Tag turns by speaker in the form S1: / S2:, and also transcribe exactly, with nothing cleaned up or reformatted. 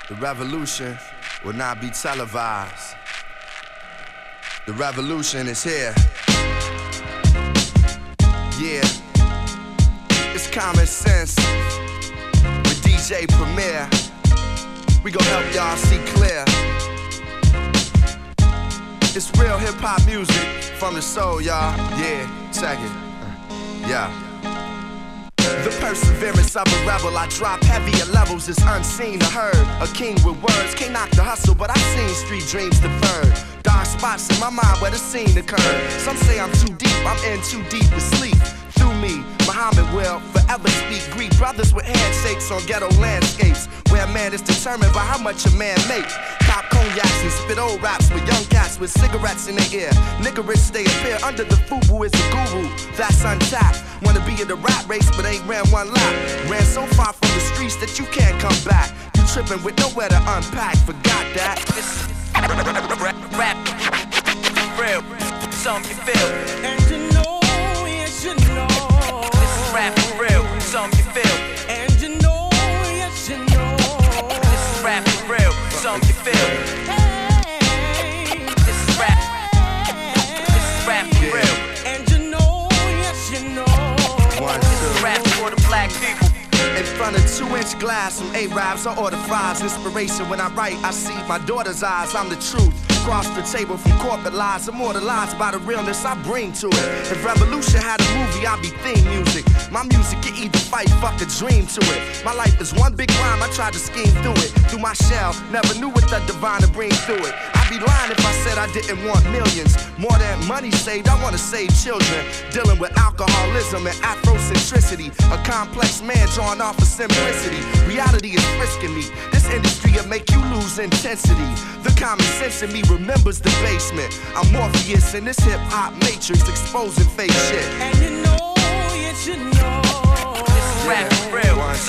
S1: The revolution will not be televised. The revolution is here. Yeah, it's common sense with D J Premier. We gon' help y'all see clear. It's real hip-hop music from the soul, y'all. Yeah, check it. Uh, yeah. The perseverance of a rebel, I drop heavier levels, is unseen or heard. A king with words, can't knock the hustle, but I've seen street dreams deferred. Dark spots in my mind where the scene occurred. Some say I'm too deep, I'm in too deep to sleep. Through me, Muhammad will forever speak. Greet brothers with handshakes on ghetto landscapes, where a man is determined by how much a man makes. Cop cognacs and spit old raps with young cats with cigarettes in their ear. Niggerish they appear under the FUBU is a guru that's untapped. Wanna be in the rap race but ain't ran one lap. Ran so far from the streets that you can't come back. You tripping with nowhere to unpack, forgot that.
S2: Rap, real, something you feel.
S3: And you know, yes you know.
S2: This is rap for real, something you feel.
S3: And you know, yes you know.
S2: This is rap for real, something you feel.
S3: Hey,
S2: This is rap, this is rap for real.
S3: and you know, yes you know.
S1: One,
S2: This is
S1: two.
S2: rap for the black people.
S1: In front of two-inch glass, some A-Rabs, I order fries. Inspiration when I write, I see my daughter's eyes. I'm the truth. Across the table from corporate lies, immortalized by the realness I bring to it. If Revolution had a movie, I'd be theme music. My music, you either fight, fuck, a dream to it. My life is one big rhyme, I tried to scheme through it. Through my shell, never knew what the divine to bring through it. I'd be lying if I said I didn't want millions. More than money saved, I wanna save children. Dealing with alcoholism and Afrocentricity. A complex man drawn off of simplicity. Reality is frisking me. This industry will make you lose intensity. The common sense in me remembers the basement. I'm Morpheus in this hip-hop matrix, exposing fake shit.
S3: And you know, yes you know.
S2: This is rap for real,